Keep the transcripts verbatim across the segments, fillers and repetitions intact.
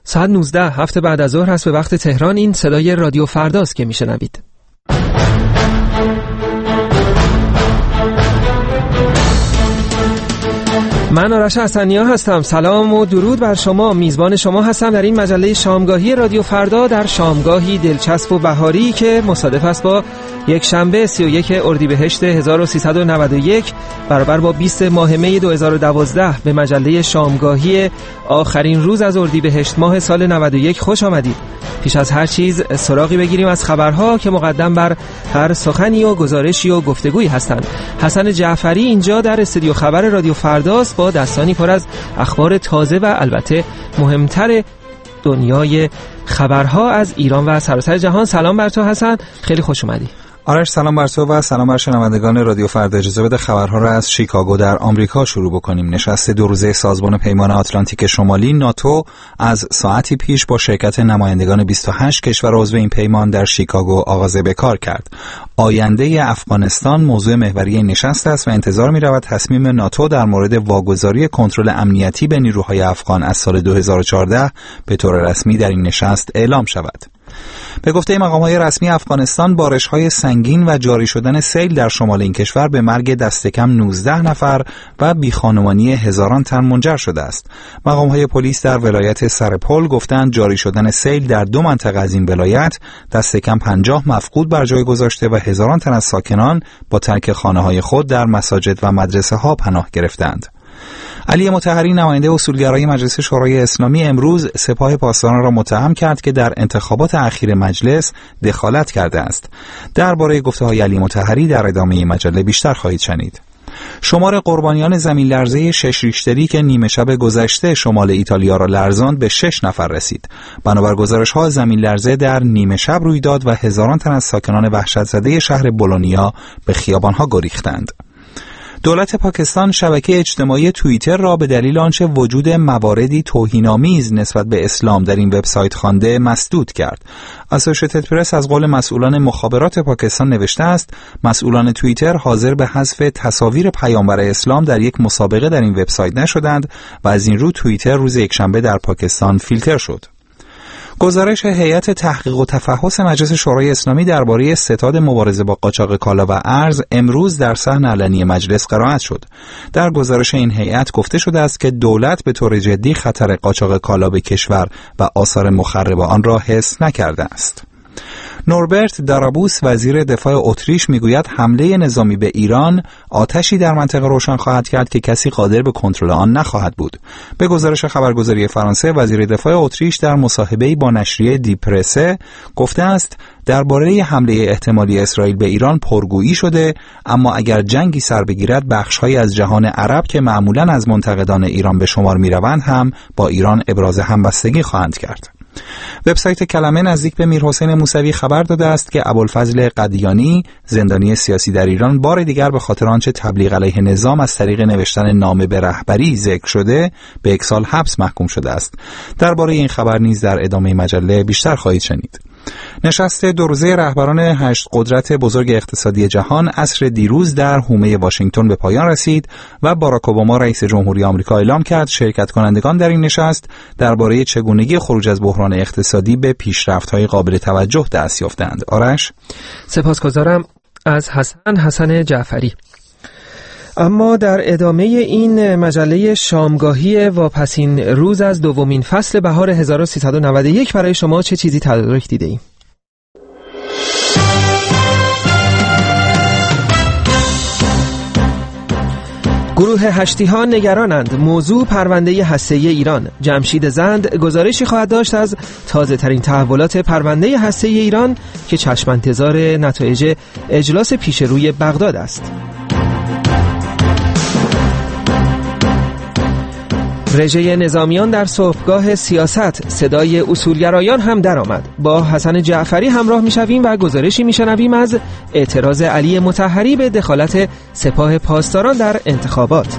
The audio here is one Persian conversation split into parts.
ساعت نوزده هفته بعد از ظهر هست به وقت تهران. این صدای رادیو فرداست که میشنوید. من آرش حسنی‌ها هستم. سلام و درود بر شما. میزبان شما هستم در این مجله شامگاهی رادیو فردا، در شامگاهی دلچسب و بهاری که مصادف است با یک شنبه سی و یک اردیبهشت هزار و سیصد و نود و یک برابر با بیست ماه می دو هزار و دوازده. به مجله شامگاهی آخرین روز از اردیبهشت ماه سال نود و یک خوش آمدید. پیش از هر چیز سراغی بگیریم از خبرها که مقدم بر هر سخنی و گزارشی و گفتگویی هستند. حسن جعفری اینجا در استودیو خبر رادیو فرداست با دستانی پر از اخبار تازه و البته مهمتر دنیای خبرها از ایران و سراسر جهان. سلام بر تو حسن، خیلی خوش اومدی. آرش سلام بر تو و سلام بر شنوندگان رادیو فردا. اجازه بده خبرها را از شیکاگو در آمریکا شروع بکنیم. نشست دو روزه سازمان پیمان آتلانتیک شمالی ناتو از ساعتی پیش با شرکت نمایندگان بیست و هشت کشور عضو این پیمان در شیکاگو آغاز به کار کرد. آینده افغانستان موضوع محوری این نشست است و انتظار می‌رود تصمیم ناتو در مورد واگذاری کنترل امنیتی به نیروهای افغان از سال دو هزار و چهارده به طور رسمی در این نشست اعلام شود. به گفته مقام‌های رسمی افغانستان، بارش‌های سنگین و جاری شدن سیل در شمال این کشور به مرگ دست کم نوزده نفر و بیخانمانی هزاران تن منجر شده است. مقام‌های پلیس در ولایت سرپل گفتند جاری شدن سیل در دو منطقه از این ولایت دست کم پنجاه مفقود بر جای گذاشته و هزاران تن از ساکنان با ترک خانه‌های خود در مساجد و مدرسه‌ها پناه گرفتند. علی مطهری نماینده اصولگرای مجلس شورای اسلامی امروز سپاه پاسداران را متهم کرد که در انتخابات اخیر مجلس دخالت کرده است. درباره گفته‌های علی مطهری در ادامه مجله بیشتر خواهید شنید. شمار قربانیان زمین لرزه شش ریشتری که نیمه شب گذشته شمال ایتالیا را لرزاند به شش نفر رسید. بنابر گزارش‌ها زمین لرزه در نیمه شب روی داد و هزاران تن از ساکنان وحشت زده شهر بولونیا به خیابان‌ها گریختند. دولت پاکستان شبکه اجتماعی توییتر را به دلیل آنچه وجود مواردی توهین‌آمیز نسبت به اسلام در این وبسایت خوانده مسدود کرد. اسوشیتد پرس از قول مسئولان مخابرات پاکستان نوشته است مسئولان توییتر حاضر به حذف تصاویر پیامبر اسلام در یک مسابقه در این وبسایت نشدند و از این رو توییتر روز یکشنبه در پاکستان فیلتر شد. گزارش هیئت تحقیق و تفحص مجلس شورای اسلامی درباره ستاد مبارزه با قاچاق کالا و ارز امروز در صحن علنی مجلس قرائت شد. در گزارش این هیئت گفته شده است که دولت به طور جدی خطر قاچاق کالا به کشور و آثار مخرب آن را حس نکرده است. نوربرت دارابوس وزیر دفاع اتریش میگوید حمله نظامی به ایران آتشی در منطقه روشن خواهد کرد که کسی قادر به کنترل آن نخواهد بود. به گزارش خبرگزاری فرانسه، وزیر دفاع اتریش در مصاحبه‌ای با نشریه دی پرسه گفته است درباره حمله احتمالی اسرائیل به ایران پرگویی شده، اما اگر جنگی سر بگیرد بخش‌هایی از جهان عرب که معمولاً از منتقدان ایران به شمار می‌روند هم با ایران ابراز همبستگی خواهند کرد. وبسایت کلمه نزدیک به میرحسین موسوی خبر داده است که ابوالفضل قدیانی زندانی سیاسی در ایران بار دیگر به خاطر آنچه تبلیغ علیه نظام از طریق نوشتن نامه به رهبری ذکر شده به یک سال حبس محکوم شده است. درباره این خبر نیز در ادامه مجله بیشتر خواهید شنید. نشست دو روزه رهبران هشت قدرت بزرگ اقتصادی جهان عصر دیروز در حومه واشنگتن به پایان رسید و باراک اوباما رئیس جمهوری آمریکا اعلام کرد شرکت کنندگان در این نشست درباره چگونگی خروج از بحران اقتصادی به پیشرفت‌های قابل توجه دست یافتند. آرش سپاسگزارم از حسن حسن جعفری. اما در ادامه این مجله شامگاهی واپسین روز از دومین فصل بهار هزار و سیصد و نود و یک برای شما چه چیزی تدارک دیده ایم؟ گروه هشتی ها نگرانند. موضوع پرونده هسته‌ای ایران. جمشید زند گزارشی خواهد داشت از تازه ترین تحولات پرونده هسته‌ای ایران که چشم انتظار نتایج اجلاس پیش روی بغداد است. رژه نظامیان در صبحگاه سیاست، صدای اصولگرایان هم درآمد. با حسن جعفری همراه میشویم و گزارشی میشنویم از اعتراض علی مطهری به دخالت سپاه پاسداران در انتخابات.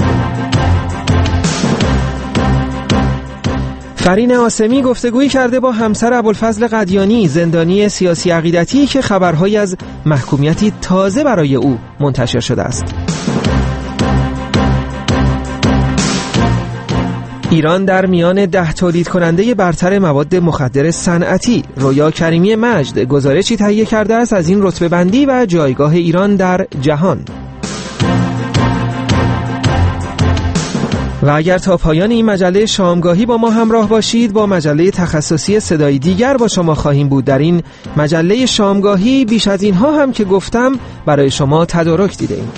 فرین عاصمی گفتگویی کرده با همسر ابوالفضل قدیانی، زندانی سیاسی عقیدتی که خبرهایی از محکومیتی تازه برای او منتشر شده است. ایران در میان ده تولید کننده برتر مواد مخدر صنعتی. رویا کریمی مجد گزارشی تهیه کرده است از این رتبه بندی و جایگاه ایران در جهان. و اگر تا پایان این مجله شامگاهی با ما همراه باشید، با مجله تخصصی صدایی دیگر با شما خواهیم بود. در این مجله شامگاهی بیش از اینها هم که گفتم برای شما تدارک دیده ایم.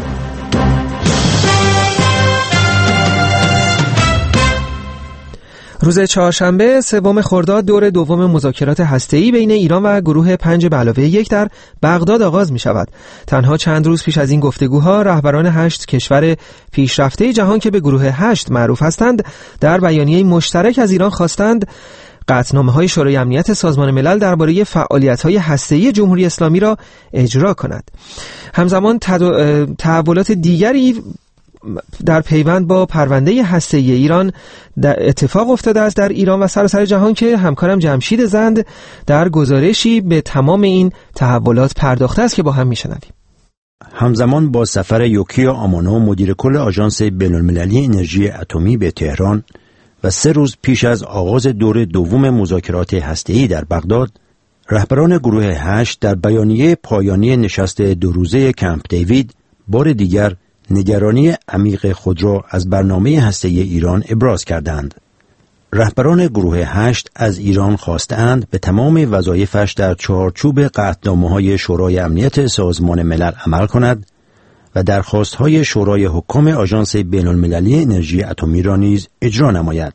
روز چهارشنبه سوم خرداد دور دوم مذاکرات هسته‌ای بین ایران و گروه پنج به علاوه یک در بغداد آغاز می شود. تنها چند روز پیش از این گفتگوها رهبران هشت کشور پیشرفته جهان که به گروه هشت معروف هستند در بیانیه مشترک از ایران خواستند قطعنامه‌های شورای امنیت سازمان ملل درباره فعالیت‌های هسته‌ای جمهوری اسلامی را اجرا کند. همزمان تحولات دیگری در پیوند با پرونده هسته‌ای ایران در اتفاق افتاده است در ایران و سراسر جهان که همکارم جمشید زند در گزارشی به تمام این تحولات پرداخته است که با هم میشنویم. همزمان با سفر یوکیا آمانو مدیر کل آژانس بین‌المللی انرژی اتمی به تهران و سه روز پیش از آغاز دور دوم مذاکرات هسته‌ای در بغداد، رهبران گروه هشت در بیانیه پایانی نشست دو روزه کمپ دیوید بار دیگر نگرانی عمیق خود را از برنامه هسته‌ای ایران ابراز کردند. رهبران گروه هشت از ایران خواستند به تمام وظایفش در چارچوب قطعنامه‌های شورای امنیت سازمان ملل عمل کند و درخواست‌های شورای حکام آژانس بین‌المللی انرژی اتمی را نیز اجرا نماید.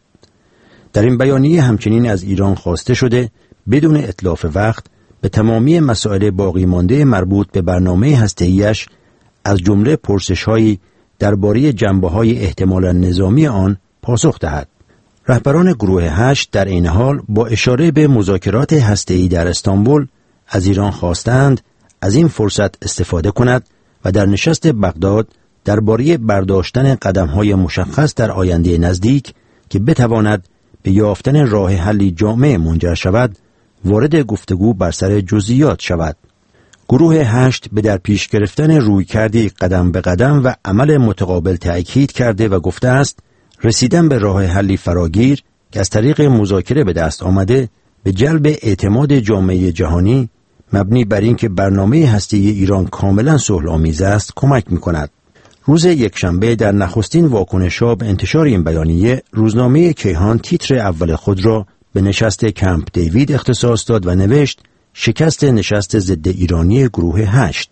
در این بیانیه همچنین از ایران خواسته شده بدون اتلاف وقت به تمامی مسائل باقی مانده مربوط به برنامه هسته‌ایش از جمله پرسش‌هایی درباره جنبه‌های احتمالاً نظامی آن پاسخ دهد. رهبران گروه هشت در این حال با اشاره به مذاکرات هسته‌ای در استانبول از ایران خواستند از این فرصت استفاده کند و در نشست بغداد درباره برداشتن قدم‌های مشخص در آینده نزدیک که بتواند به یافتن راه حلی جامع منجر شود، وارد گفتگو بر سر جزئیات شود. گروه هشت به در پیش گرفتن رویکردی قدم به قدم و عمل متقابل تأکید کرده و گفته است رسیدن به راه حلی فراگیر که از طریق مذاکره به دست آمده به جلب اعتماد جامعه جهانی مبنی بر اینکه برنامه هسته‌ای ایران کاملا صلح‌آمیز است کمک می‌کند. روز یکشنبه در نخستین واکنش‌ها به انتشار این بیانیه، روزنامه کیهان تیتر اول خود را به نشست کمپ دیوید اختصاص داد و نوشت شکست نشست ضد ایرانی گروه هشت.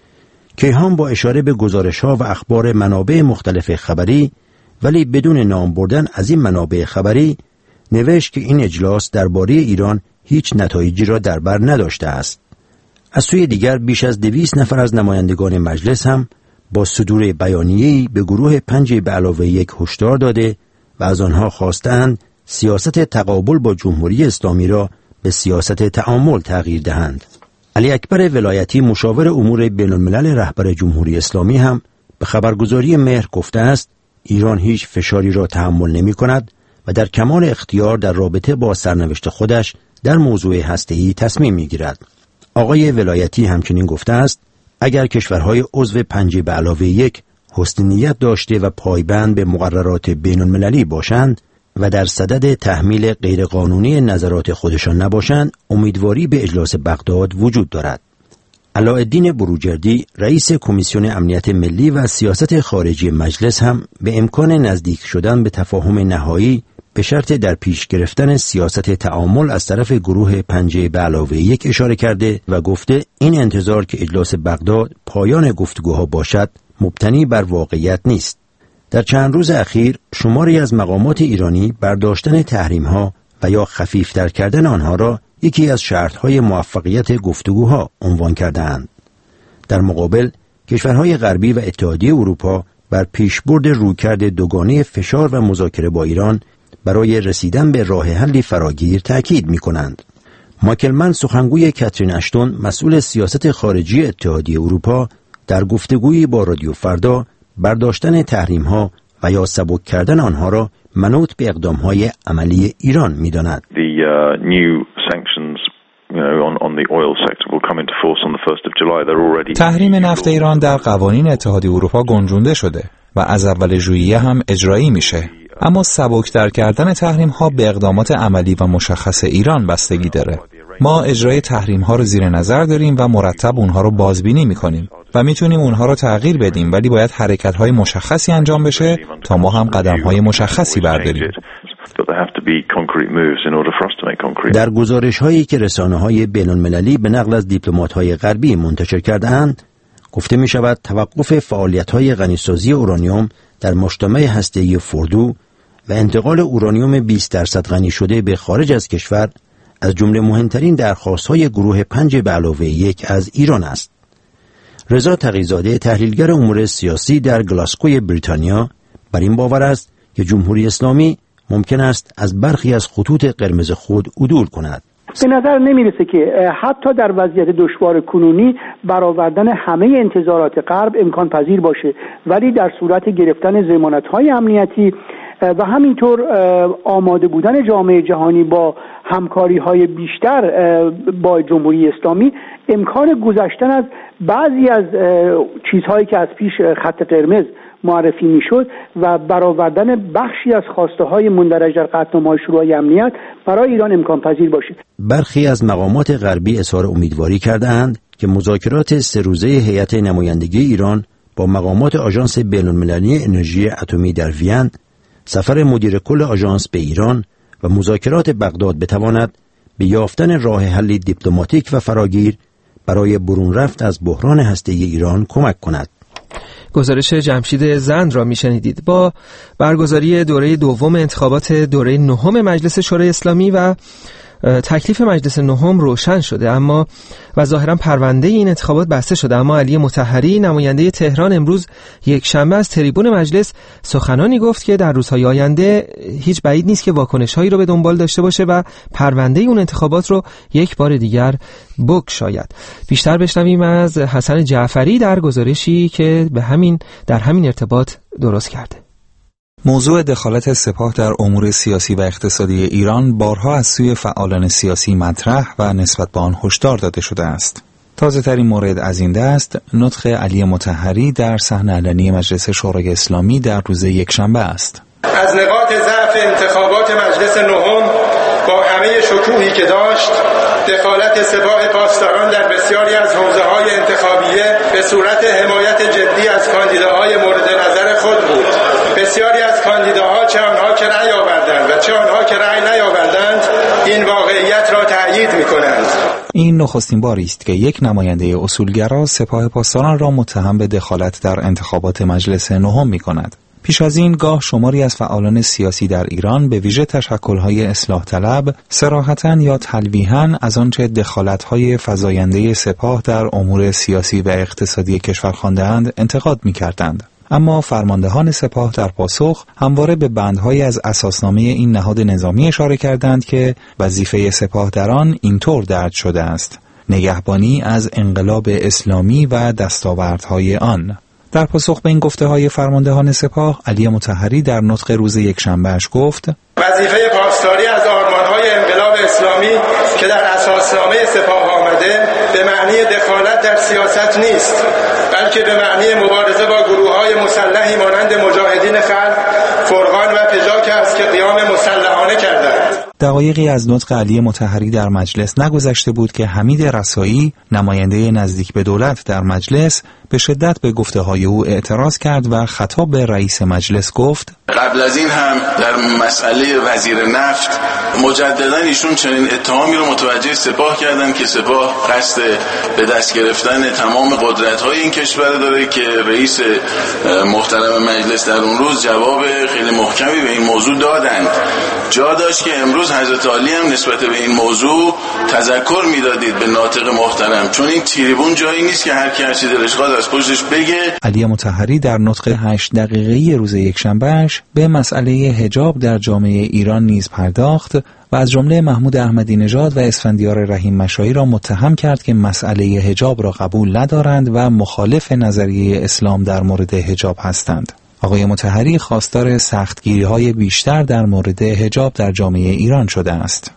کیهان با اشاره به گزارش‌ها و اخبار منابع مختلف خبری ولی بدون نام بردن از این منابع خبری نوشت که این اجلاس درباره ایران هیچ نتایجی را در بر نداشته است. از سوی دیگر بیش از دویست نفر از نمایندگان مجلس هم با صدور بیانیه‌ای به گروه پنج به علاوه یک هشدار داده و از آنها خواستند سیاست تقابل با جمهوری اسلامی را به سیاست تعامل تغییر دهند. علی اکبر ولایتی مشاور امور بین الملل رهبر جمهوری اسلامی هم به خبرگزاری مهر گفته است ایران هیچ فشاری را تحمل نمی کند و در کمال اختیار در رابطه با سرنوشت خودش در موضوع هسته‌ای تصمیم می گیرد. آقای ولایتی همچنین گفته است اگر کشورهای عضو پنج به علاوه یک حسن نیت داشته و پایبند به مقررات بین المللی باشند و در صدد تحمیل غیرقانونی نظرات خودشان نباشند، امیدواری به اجلاس بغداد وجود دارد. علاءالدین بروجردی رئیس کمیسیون امنیت ملی و سیاست خارجی مجلس هم به امکان نزدیک شدن به تفاهم نهایی به شرط در پیش گرفتن سیاست تعامل از طرف گروه پنج به علاوه یک اشاره کرده و گفته این انتظار که اجلاس بغداد پایان گفتگوها باشد مبتنی بر واقعیت نیست. در چند روز اخیر شماری از مقامات ایرانی برداشتن تحریم‌ها و یا خفیفتر کردن آنها را یکی از شرط‌های موفقیت گفتگوها عنوان کرده‌اند. در مقابل کشورهای غربی و اتحادیه اروپا بر پیشبرد رویکرد دوگانه فشار و مذاکره با ایران برای رسیدن به راه حلی فراگیر تأکید می‌کنند. مایکل سخنگوی کاترین اشتون مسئول سیاست خارجی اتحادیه اروپا در گفتگویی با رادیو فردا برداشتن تحریم‌ها و یا سبک کردن آنها را منوط به اقدام‌های عملی ایران می‌داند. تحریم نفت ایران در قوانین اتحادیه اروپا گنجونده شده و از اول ژوئیه هم اجرایی میشه. اما سبک‌تر کردن تحریم‌ها به اقدامات عملی و مشخص ایران بستگی داره. ما اجرای تحریم‌ها رو زیر نظر داریم و مرتب اونها رو بازبینی می‌کنیم و میتونیم اونها رو تغییر بدیم، ولی باید حرکت‌های مشخصی انجام بشه تا ما هم قدم‌های مشخصی برداریم. در گزارش‌هایی که رسانه‌های بین‌المللی به نقل از دیپلمات‌های غربی منتشر کرده‌اند، گفته می‌شود توقف فعالیت‌های غنیسازی اورانیوم در مجتمع هسته‌ای فوردو و انتقال اورانیوم بیست درصد غنی شده به خارج از کشور از جمله مهمترین درخواست‌های گروه پنج به علاوه یک از ایران است. رضا تقی‌زاده، تحلیلگر امور سیاسی در گلاسکوی بریتانیا، بر این باور است که جمهوری اسلامی ممکن است از برخی از خطوط قرمز خود عدول کند. به نظر نمیرسه که حتی در وضعیت دشوار کنونی برآوردن همه انتظارات غرب امکان پذیر باشه، ولی در صورت گرفتن ضمانت‌های امنیتی و همینطور آماده بودن جامعه جهانی با همکاری‌های بیشتر با جمهوری اسلامی، امکان گذشتن از بعضی از چیزهایی که از پیش خط قرمز معرفی میشد و برآوردن بخشی از خواسته‌های مندرج در قطعنامه‌های شورای امنیت برای ایران امکان پذیر باشه. برخی از مقامات غربی اظهار امیدواری کرده‌اند که مذاکرات سه روزه هیئت نمایندگی ایران با مقامات آژانس بین‌المللی انرژی اتمی در وین، سفر مدیر کل آژانس به ایران و مذاکرات بغداد بتواند به یافتن راه حلی دیپلماتیک و فراگیر برای برون رفت از بحران هسته‌ای ایران کمک کند. گزارش جمشید زند را میشنیدید. با برگزاری دوره دوم انتخابات دوره نهم مجلس شورای اسلامی و تکلیف مجلس نهم روشن شده اما و ظاهرا پرونده این انتخابات بسته شده، اما علی مطهری نماینده تهران امروز یک شنبه از تریبون مجلس سخنانی گفت که در روزهای آینده هیچ بعید نیست که واکنش‌هایی رو به دنبال داشته باشه و پرونده اون انتخابات رو یک بار دیگر بگشاید. بیشتر بشنویم از حسن جعفری در گزارشی که به همین در همین ارتباط درست کرده. موضوع دخالت سپاه در امور سیاسی و اقتصادی ایران بارها از سوی فعالان سیاسی مطرح و نسبت به آن هشدار داده شده است. تازه ترین مورد از این دست نطق علی مطهری در صحن علنی مجلس شورای اسلامی در روز یکشنبه است. از نقاط ضعف انتخابات مجلس نهم با همه شکوهی که داشت، دخالت سپاه پاسداران در بسیاری از حوزه‌های انتخابیه به صورت حمایت جدی از کاندیداهای مورد نظر خود بود. بسیاری از کاندیداها، چه آنها که رأی آوردند و چه آنها که رأی نیاوردند، این واقعیت را تأیید می‌کنند. این نخستین باری است که یک نماینده اصولگرا سپاه پاسداران را متهم به دخالت در انتخابات مجلس نهم می‌کند. پیش از این گاه شماری از فعالان سیاسی در ایران به ویژه تشکل‌های اصلاح طلب صراحتاً یا تلویحاً از آنچه دخالت‌های فزاینده سپاه در امور سیاسی و اقتصادی کشور خوانده‌اند انتقاد می‌کردند. اما فرماندهان سپاه در پاسخ همواره به بندهای از اساسنامه این نهاد نظامی اشاره کردند که وظیفه سپاه در آن اینطور درج شده است: نگهبانی از انقلاب اسلامی و دستاوردهای آن. در پاسخ به این گفته‌های فرماندهان سپاه، علی مطهری در نطق روز یکشنبه‌اش گفت: وظیفه پاسداری از آرمان‌های انقلاب اسلامی که در اساسنامه سپاه آمده به معنی دخالت در سیاست نیست، بلکه به معنی مبارزه با گروه‌های مسلحی مانند مجاهدین خلق، فرقان و پژاک است که قیام مسلحانه کردند. دقایقی از نطق علی مطهری در مجلس نگذشته بود که حمید رسایی، نماینده نزدیک به دولت در مجلس، به شدت به گفته‌های او اعتراض کرد و خطاب به رئیس مجلس گفت: قبل از این هم در مسئله وزیر نفت مجددا ایشون چنین اتهامی رو متوجه سپاه کردن که سپاه قصد به دست گرفتن تمام قدرت‌های این کشور داره که رئیس محترم مجلس در اون روز جواب خیلی محکمی به این موضوع دادند. جا داشت که امروز حضرت عالی هم نسبت به این موضوع تذکر میدادید به ناطق محترم، چون این تریبون جایی نیست که هر کی هر چی دلش خواهد از پشتش بگه. علی مطهری در نطق هشت دقیقه‌ای روز یکشنبهش به مسئله حجاب در جامعه ایران نیز پرداخت و از جمله محمود احمدی نژاد و اسفندیار رحیم مشایی را متهم کرد که مسئله حجاب را قبول ندارند و مخالف نظریه اسلام در مورد حجاب هستند. آقای مطهری خواستار سختگیری‌های بیشتر در مورد حجاب در جامعه ایران شده است.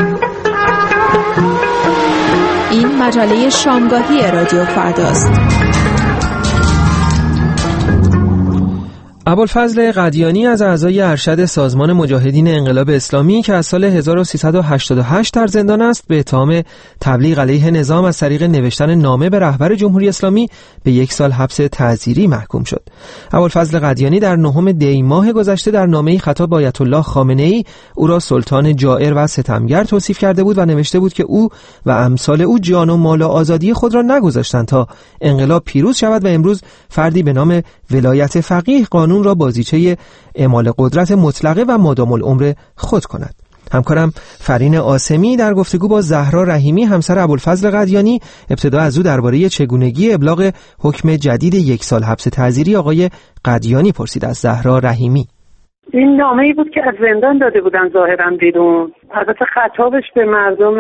این مجله شامگاهی رادیو فرداست. ابوالفضل قدیانی از اعضای ارشد سازمان مجاهدین انقلاب اسلامی که از سال هزار و سیصد و هشتاد و هشت در زندان است، به اتهام تبلیغ علیه نظام از طریق نوشتن نامه به رهبر جمهوری اسلامی به یک سال حبس تعزیری محکوم شد. ابوالفضل قدیانی در نهم دی ماه گذشته در نامه‌ای خطاب به آیت الله خامنه‌ای او را سلطان جائر و ستمگر توصیف کرده بود و نوشته بود که او و امثال او جان و مال و آزادی خود را نگذاشتند تا انقلاب پیروز شود و امروز فردی به نام ولایت فقیه قانون را بازیچه اعمال قدرت مطلقه و مادام العمر خود کند. همکارم فرین آسمی در گفتگو با زهرا رحیمی همسر ابوالفضل قدیانی ابتدا از او درباره چگونگی ابلاغ حکم جدید یک سال حبس تعزیری آقای قدیانی پرسید. از زهرا رحیمی: این نامه‌ای بود که از زندان داده بودن ظاهراً بیرون. البته خطابش به مردم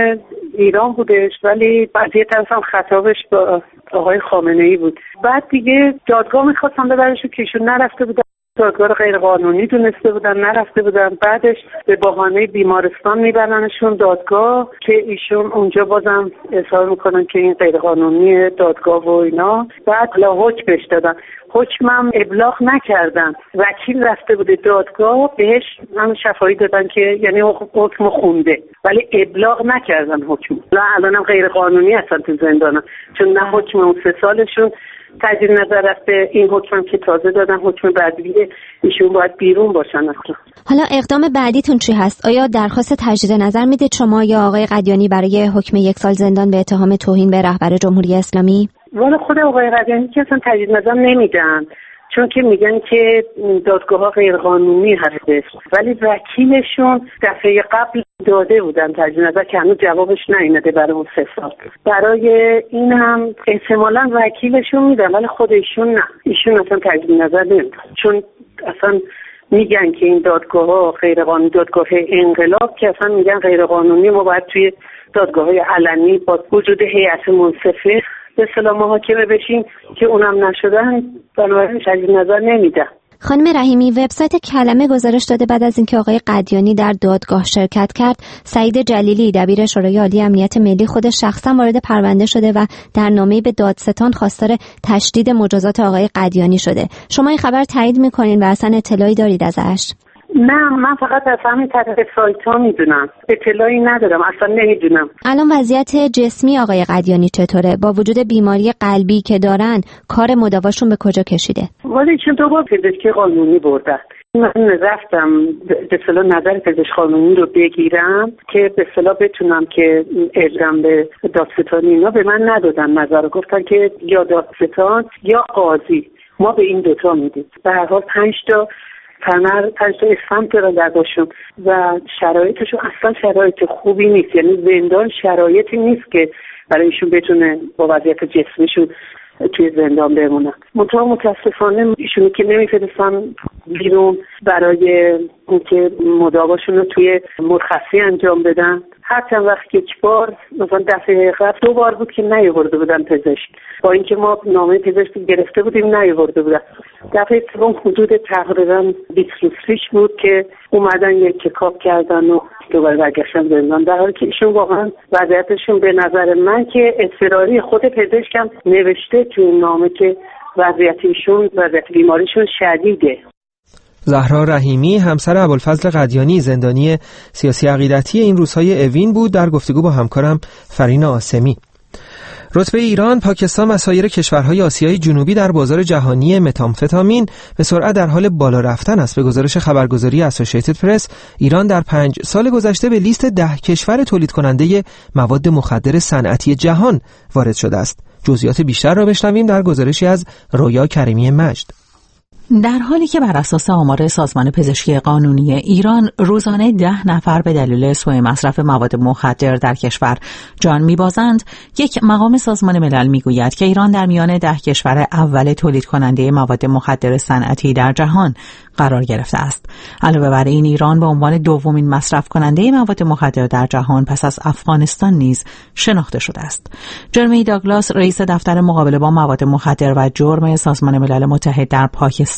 ایران بودش، ولی بعد یه طرف هم خطابش به آقای خامنه‌ای بود. بعد دیگه دادگاه می‌خواستن ببرشون که ایشون نرفته بودن، دادگاه رو غیر قانونی دونسته بودن، نرفته بودن. بعدش به بهانه بیمارستان میبرنشون دادگاه که ایشون اونجا بازم اظهار میکنن که این غیر قانونی دادگاه و اینا. بعد لا حکم بهش دادن، حکمم ابلاغ نکردن. وکیل رفته بوده دادگاه، بهش هم شفاهی دادن که یعنی حکم خونده، ولی ابلاغ نکردن حکم. الان هم غیر قانونی هستن تو زندان، چون نه حکم اون سه سالشون تجدید نظر رفته، این حکم که تازه دادن حکم بعدی ایشون باید بیرون باشن اصلا. حالا اقدام بعدیتون چی هست؟ آیا درخواست تجدید نظر میدید شما یا آقای قدیانی برای حکم یک سال زندان به اتهام توهین به رهبر جمهوری اسلامی؟ والا خود آقای قدیانی که اصلا تجدید نظر نمیدن، چون که میگن که دادگاه ها غیر قانونی هستش، ولی وکیلشون دفعه قبل داده بودن تجدید نظر که هنوز جوابش نیامده برای اون سه سال. برای این هم احتمالاً وکیلشون میدن، ولی خود ایشون نه، ایشون اصلا تجدید نظر نمیدن، چون اصلا میگن که این دادگاه ها غیر قانونی، دادگاه انقلاب که اصلا میگن غیر قانونی، ما باید توی دادگاه های علنی با وجود هیئت منصفه به اصطلاح محاکمه بشیم که اونم نشدن، بنابراین تجدید نظر نمیدن. خانم رحیمی، وبسایت کلمه گزارش داده بعد از اینکه آقای قدیانی در دادگاه شرکت کرد، سعید جلیلی دبیر شورای عالی امنیت ملی خودش شخصا وارد پرونده شده و در نامه‌ای به دادستان خواستار تشدید مجازات آقای قدیانی شده. شما این خبر تایید می‌کنین و اصلا اطلاعی دارید ازش؟ نه، من فقط از همین طریق سایت ها میدونم، اطلاعی ندارم، اصلا نمیدونم. الان وضعیت جسمی آقای قدیانی چطوره؟ با وجود بیماری قلبی که دارن، کار مداواشون به کجا کشیده؟ ولی چون دو بار پزشکی قانونی بردن. من رفتم به اصطلاح نظر پزشک قانونی رو بگیرم که به اصطلاح بتونم که اعلام به دادستان اینا، به من ندادن نظر، گفتن که یا دادستان یا قاضی، ما به این دوتا میدیم. به هر حال پنج تا تنر پنج تا اسفند دارن درداشون و شرایطشون اصلا شرایط خوبی نیست، یعنی زندان شرایطی نیست که برای ایشون بتونه با وضعیت جسمیشون توی زندان بمونن. منتها متاسفانه ایشونی که نمیفرستن بیرون برای اینکه مداواشون رو توی مرخصی انجام بدن. هر چند وقت یک بار، مثلا دفعه قبل دو بار بود که نیاورده بودن پزشک، با اینکه ما نامه پزشکی گرفته بودیم نیاورده بودن. دفعه سوم حدود تقریبا بیست روز پیش بود که اومدن یک چکاپ کردن و دوباره برگشتن زندان، در حالی که ایشون واقعا وضعیتشون به نظر من که اضطراری، خود پزشکم نوشته توی نامه که وضعیت ایشون، وضعیت بیماریشون شدیده. زهرا رحیمی همسر ابوالفضل قدیانی زندانی سیاسی عقیدتی این روزهای اوین بود در گفتگو با همکارم فرین آسمی. رتبه ایران، پاکستان و سایر کشورهای آسیای جنوبی در بازار جهانی متامفتامین به سرعت در حال بالا رفتن است. به گزارش خبرگزاری اسوسییتد پرس، ایران در پنج سال گذشته به لیست ده کشور تولید کننده مواد مخدر صنعتی جهان وارد شده است. جزئیات بیشتر را بشنویم در گزارشی از رویا کریمی مجد. در حالی که بر اساس آمار سازمان پزشکی قانونی ایران روزانه ده نفر به دلیل سوء مصرف مواد مخدر در کشور جان می‌بازند، یک مقام سازمان ملل می‌گوید که ایران در میان ده کشور اول تولید کننده مواد مخدر صنعتی در جهان قرار گرفته است. علاوه بر این، ایران به عنوان دومین مصرف کننده مواد مخدر در جهان پس از افغانستان نیز شناخته شده است. جرمی داگلاس، رئیس دفتر مقابله با مواد مخدر و جرم سازمان ملل متحد در پاکستان،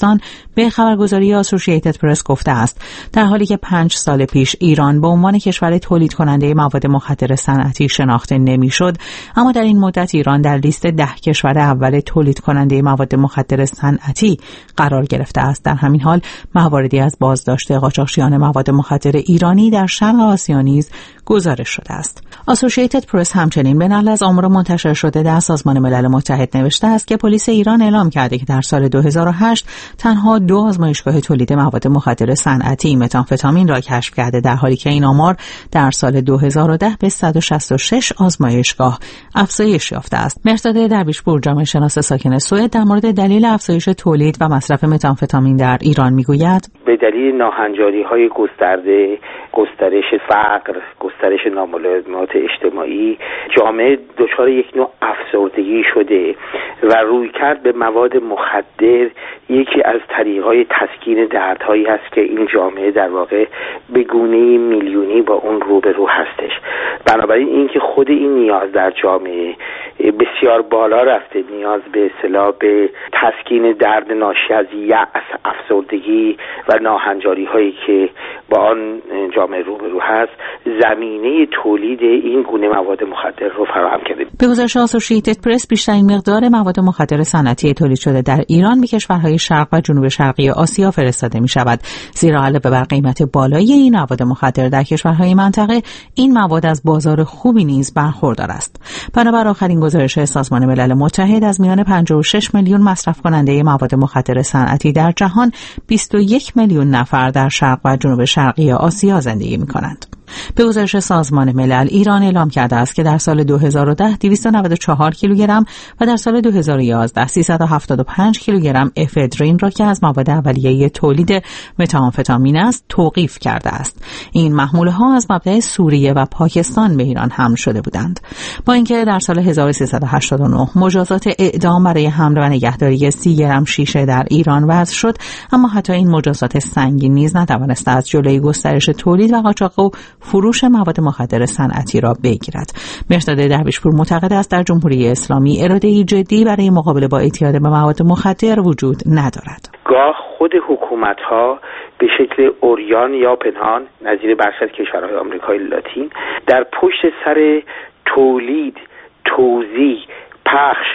پاکستان به خبرگزاری آسوشییتد پرس گفته است در حالی که پنج سال پیش ایران به عنوان کشور تولید کننده مواد مخدر صنعتی شناخته نمیشد، اما در این مدت ایران در لیست ده کشور اول تولید کننده مواد مخدر صنعتی قرار گرفته است. در همین حال مواردی از بازداشت قاچاقچیان مواد مخدر ایرانی در شرق آسیا نیز گزارش شده است. آسوشییتد پرس همچنین به نقل از آمار منتشر شده در سازمان ملل متحد نوشته است که پلیس ایران اعلام کرده که در سال دو هزار و هشت تنها دو آزمایشگاه تولید مواد مخدر صنعتی متامفتامین را کشف کرده، در حالی که این آمار در سال دو هزار و ده به صد و شصت و شش آزمایشگاه افزایش یافته است. مهرداد درویشپور، جامعه شناس ساکن سوئد، در مورد دلیل افزایش تولید و مصرف متامفتامین در ایران میگوید: به دلیل ناهنجاری‌های گسترده، گسترش فقر، گسترش ناملائمات اجتماعی، جامعه دچار یک نوع افسردگی شده و رویکرد به مواد مخدر یکی از طریق‌های تسکین دردهایی هست که این جامعه در واقع به گونه‌ای میلیونی با اون روبرو هستش. بنابراین اینکه خود این نیاز در جامعه بسیار بالا رفته، نیاز به اصطلاح به تسکین درد ناشی از یأس، افسردگی و ناهنجاری‌هایی که با آن جامعه روبرو هست، زمینه تولید این گونه مواد مخدر رو فراهم کرده. به گزارش آسوشییتد پرس، بیشترین مقدار مواد مخدر صنعتی تولید شده در ایران به کشورهای شرق و جنوب شرقی آسیا فرستاده می شود، زیرا علاوه بر قیمت بالای این مواد مخدر در کشورهای منطقه، این مواد از بازار خوبی نیز برخوردار است. بنابر آخرین گزارش سازمان ملل متحد، از میان پنجاه و شش میلیون مصرف کننده مواد مخدر صنعتی در جهان، بیست و یک میلیون نفر در شرق و جنوب شرقی آسیا زندگی می کنند. به گزارش سازمان ملل، ایران اعلام کرده است که در سال دو هزار و ده دویست و نود و چهار کیلوگرم و در سال دو هزار و یازده سیصد و هفتاد و پنج کیلوگرم افدرین را که از مواد اولیه تولید متامفتامین است توقیف کرده است. این محموله ها از مبدأ سوریه و پاکستان به ایران حمل شده بودند. با اینکه در سال هزار و سیصد و هشتاد و نه مجازات اعدام برای حمل و نگهداری سی گرم شیشه در ایران وضع شد، اما حتی این مجازات سنگین نیز نتوانسته از جلوی گسترش تولید و قاچاق و فروش مواد مخدر صنعتی را بگیرد. مهرداد درویشپور معتقد است در جمهوری اسلامی اراده‌ای جدی برای مقابله با اعتیاد به مواد مخدر وجود ندارد. گاه خود حکومت‌ها به شکل عریان یا پنهان نظیر برخی از کشورهای آمریکای لاتین در پشت سر تولید، توزیع، پخش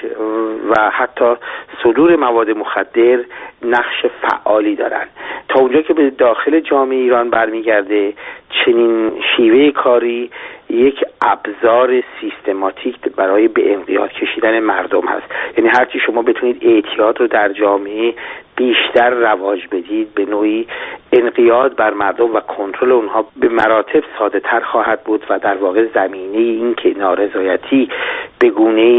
و حتی صدور مواد مخدر نقش فعالی دارند. تا اونجا که به داخل جامعه ایران برمیگرده، چنین شیوه کاری یک ابزار سیستماتیک برای به انقیاد کشیدن مردم هست. یعنی هرچی شما بتونید اعتیاد رو در جامعه بیشتر رواج بدید، به نوعی انقیاد بر مردم و کنترل اونها به مراتب ساده تر خواهد بود و در واقع زمینه این که نارضایتی به گونه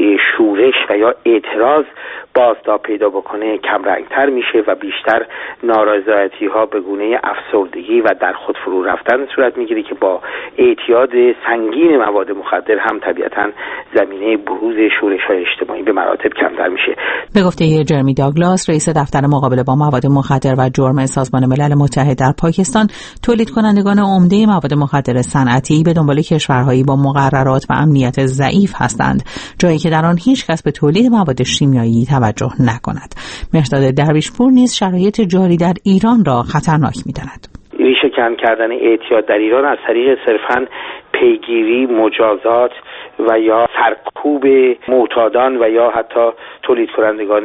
شورش و یا اعتراض بازتاب پیدا بکنه کمرنگتر میشه و بیشتر نارضایتی ها به گونه افسردگی و در خود فرو رفتن صورت میگیره که با اعتیاد سنگین مواد مخدر هم طبیعتاً زمینه بروز شورش های اجتماعی به مراتب کمتر میشه. به گفته جرمی داگلاس، رئیس دفتر مقابله با مواد مخدر و جرم سازمان ملل متحد در پاکستان، تولید کنندگان عمده مواد مخدر صنعتی به دنبال کشورهایی با مقررات و امنیت ضعیف هستند، جایی که در آن هیچ کس به تولید مواد شیمیایی توجه نکند. مهرداد درویشپور نیز شرایط جاری در ایران را خطرناک می‌داند. ریشه کم کردن اعتیاد در ایران از طریق صرفاً پیگیری، مجازات و یا سرکوب معتادان و یا حتی تولید کنندگان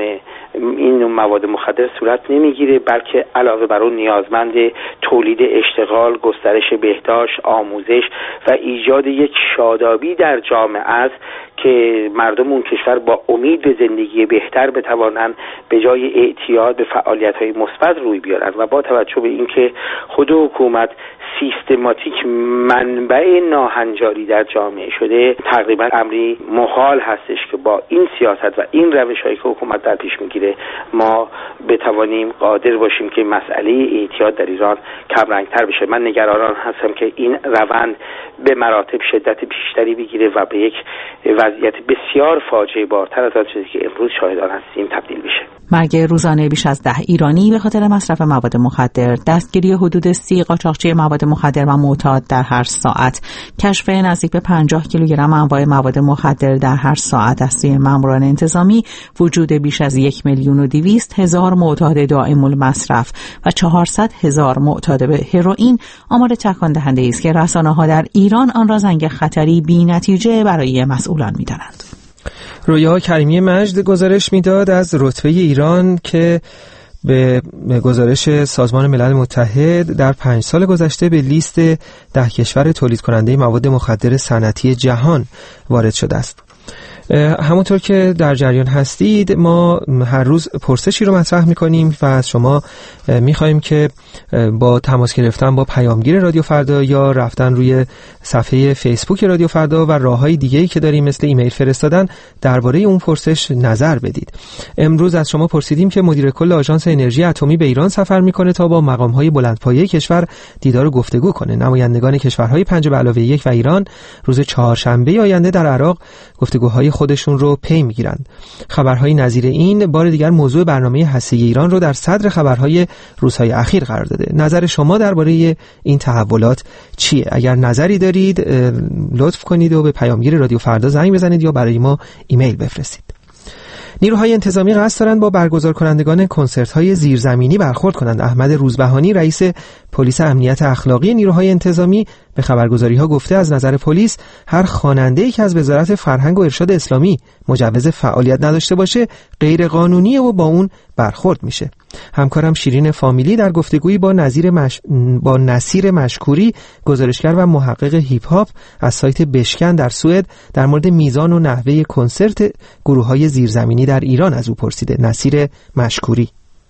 این مواد مخدر صورت نمیگیره، بلکه علاوه بر اون نیازمند تولید اشتغال، گسترش بهداشت، آموزش و ایجاد یک شادابی در جامعه است که مردم اون کشور با امید به زندگی بهتر بتوانند به جای اعتیاد به فعالیت‌های مثبت روی بیارند. و با توجه به اینکه خود حکومت سیستماتیک منبع ناهنجاری در جامعه شده، تقریبا امری محال هستش که با این سیاست و این روش‌هایی که حکومت در پیش میگیره ما بتوانیم قادر باشیم که مسئله اعتیاد در ایران کم رنگتر بشه. من نگران هستم که این روند به مراتب شدت بیشتری بگیره و به یک وضعیت بسیار فاجعه بارتر از آن چیزی که امروز شاهدان هستیم تبدیل بشه. مرگ روزانه بیش از ده ایرانی به خاطر مصرف مواد مخدر، دستگیری حدود سی قاچاقچی مواد مخدر و معتاد در هر ساعت، کشف نزدیک به پنجاه کیلوگرم انواع مواد مخدر در هر ساعت از سوی ماموران انتظامی، وجود بیش از یک میلیون و دویست هزار معتاد دائم المصرف و چهارصد هزار معتاد به هروئین آمار تکان دهنده است که رسانه‌ها در ایران آن را زنگ خطری بی‌نتیجه برای مسئولان می‌دانند. رویا کریمی مجد گزارش میداد از رتبه ایران که به گزارش سازمان ملل متحد در پنج سال گذشته به لیست ده کشور تولید کننده مواد مخدر صنعتی جهان وارد شده است. همونطور که در جریان هستید ما هر روز پرسشی رو مطرح میکنیم و از شما میخوایم که با تماس گرفتن با پیامگیر رادیو فردا یا رفتن روی صفحه فیسبوک رادیو فردا و راههای دیگه‌ای که داریم مثل ایمیل فرستادن درباره اون پرسش نظر بدید. امروز از شما پرسیدیم که مدیر کل آژانس انرژی اتمی به ایران سفر میکنه تا با مقامهای بلندپایه کشور دیدار و گفتگو کنه. نمایندگان کشورهای پنج به علاوه یک و ایران روز چهارشنبه آینده در عراق گفتگوهای خودشون رو پی میگیرند. خبرهای نظیر این بار دیگر موضوع برنامه هسته‌ای ایران رو در صدر خبرهای روزهای اخیر قرار داده. نظر شما درباره این تحولات چیه؟ اگر نظری دارید لطف کنید و به پیامگیر رادیو فردا زنگ بزنید یا برای ما ایمیل بفرستید. نیروهای انتظامی قصد دارند با برگزار کنندگان کنسرت‌های زیرزمینی برخورد کنند. احمد روزبهانی رئیس پلیس امنیت اخلاقی نیروهای انتظامی به خبرگزاری‌ها گفته از نظر پلیس هر خواننده‌ای که از وزارت فرهنگ و ارشاد اسلامی مجوز فعالیت نداشته باشه غیر قانونیه و با اون برخورد میشه. همکارم شیرین فامیلی در گفتگویی با نظیر مش... با نصیر مشکوری گزارشگر و محقق هیپ هاپ از سایت بشکن در سوئد در مورد میزان و نحوه کنسرت گروه‌های زیرزمینی در ایران از او پرسیده. نصیر مشکوری: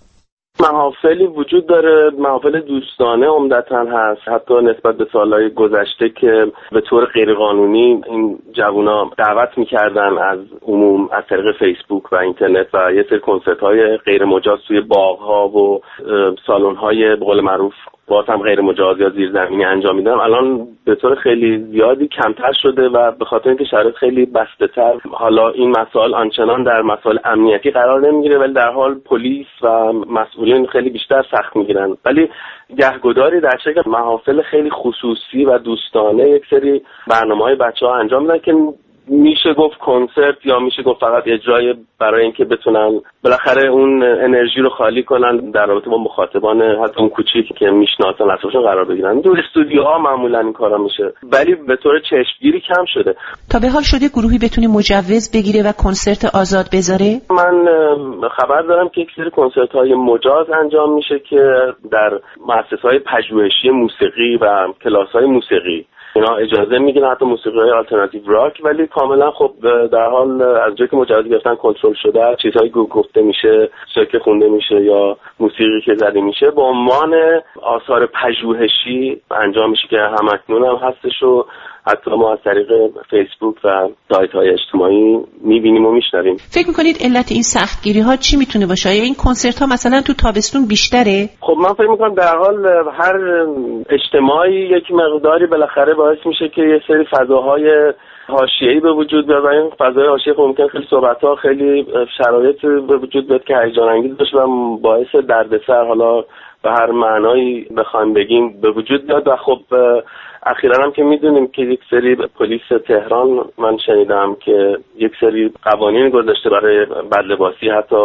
محافلی وجود داره، محافل دوستانه عمدتاً هست، حتی نسبت به سالهای گذشته که به طور غیرقانونی این جوونا دعوت میکردن از عموم از طریق فیسبوک و اینترنت و یه سری کنسرت‌های غیر مجاز توی باغ‌ها و سالن‌های به قول معروف باز هم غیر مجاز یا زیرزمینی انجام میدن. الان به طور خیلی زیادی کمتر شده و به خاطر اینکه شرایط خیلی بسته‌تر، حالا این مسائل آنچنان در مسائل امنیتی قرار نمیگیره ولی در حال پلیس و مسئولین خیلی بیشتر سخت میگیرن. ولی گهگداری در شکل محافل خیلی خصوصی و دوستانه یک سری برنامه‌های بچه‌ها انجام میدن که میشه گفت کنسرت یا میشه گفت فقط اجرای برای اینکه بتونن بالاخره اون انرژی رو خالی کنن در رابطه با مخاطبان حتی اون کوچیکی که میشناسن اطرافشون قرار بگیرن. دور استودیوها معمولا این کارا میشه ولی به طور چشمگیری کم شده. تا به حال شده گروهی بتونه مجوز بگیره و کنسرت آزاد بذاره؟ من خبر دارم که یک سری کنسرت‌های مجاز انجام میشه که در مؤسسه‌های پژوهشی موسیقی و کلاس‌های موسیقی اینا اجازه میگیرن، حتی موسیقی آلترناتیو راک، ولی کاملا خب در حال از جایی که مجوز گرفتن کنترل شده، چیزهایی گفته میشه، چیزایی که خونده میشه یا موسیقی که زده میشه به عنوان آثار پژوهشی انجام میشه که همکنون هم هستش و حتی ما از طریق فیسبوک و سایت‌های اجتماعی می‌بینیم و می‌شنویم. فکر می‌کنید علت این سختگیری‌ها چی میتونه باشه؟ یا این کنسرت‌ها مثلا تو تابستون بیشتره؟ خب من فکر می‌کنم در حال هر اجتماعی یک مقداری بالاخره باعث میشه که یه سری فضاهای حاشیه‌ای به وجود بیاد و این فضای حاشیه خب ممکن خیلی صحبت‌ها خیلی شرایط به وجود بیاد که هیجان انگیز باشه و باعث دردسر حالا به هر معنایی بخوایم بگیم به وجود بیاد. و خب اخیراً هم که میدونیم که یک سری پلیس تهران من شنیدم که یک سری قوانین گذاشته برای بدلباسی، حتی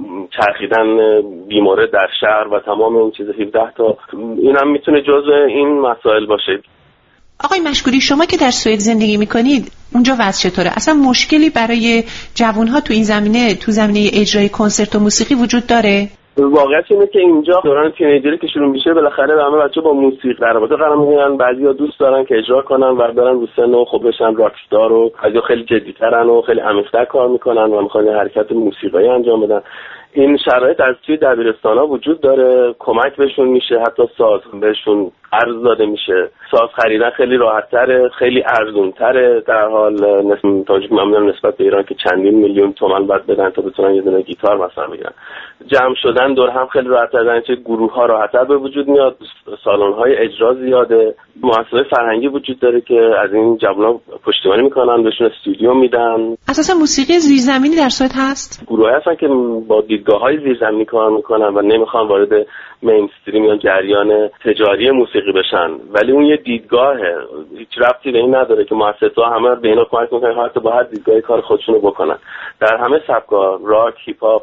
چرخیدن بیمورد در شهر و تمام این چیز هفده تا، این هم میتونه جزء این مسائل باشه. آقای مشکوری، شما که در سوئد زندگی میکنید اونجا وضع چطوره؟ اصلا مشکلی برای جوانها تو این زمینه تو زمینه اجرای کنسرت و موسیقی وجود داره؟ واقعیت اینه که اینجا دوران تینیجری که شروع میشه بالاخره همه بچه‌ها با موسیقی در رابطه قرار میگیرن. بعضیا دوست دارن که اجرا کنن و برن رو سن و خب بشن راکستار و بعضیا خیلی جدی‌ترن و خیلی عمیق‌تر کار میکنن و میخوان حرکت موسیقایی انجام بدن. این شرایط از توی دبیرستان‌ها وجود داره، کمک بهشون میشه، حتی ساز بهشون عرض داده میشه. ساز خریدن خیلی راحت‌تره، خیلی ارزان‌تره در حال نسبت معمولا نسبت به ایران که چندین میلیون تومان باید بدن تا بتونن یه دونه گیتار مثلا بگیرن. جمع شدن دور هم خیلی راحت‌تر، در چه گروه‌ها راحت‌تر به وجود میاد، سالن‌های اجرا زیاده، مؤسسه فرهنگی وجود داره که از این جوونا پشتیبانی میکنن، بهشون استودیو میدن. اساسا موسیقی زیرزمینی در سوئد هست؟ گروهی هستن که با دیدگاه‌های زیرزمینی کار میکنن و نمیخوان وارد مینستریم یا جریان تجاری موسیقی بشن، ولی اون یه دیدگاهه، هیچ ربطی به این نداره که مؤسسه‌ها همه به اینا کمک میکنن حتی با هر دیدگاهی کار خودشونو بکنن در همه سبک‌ها، راک، هیپ هاپ.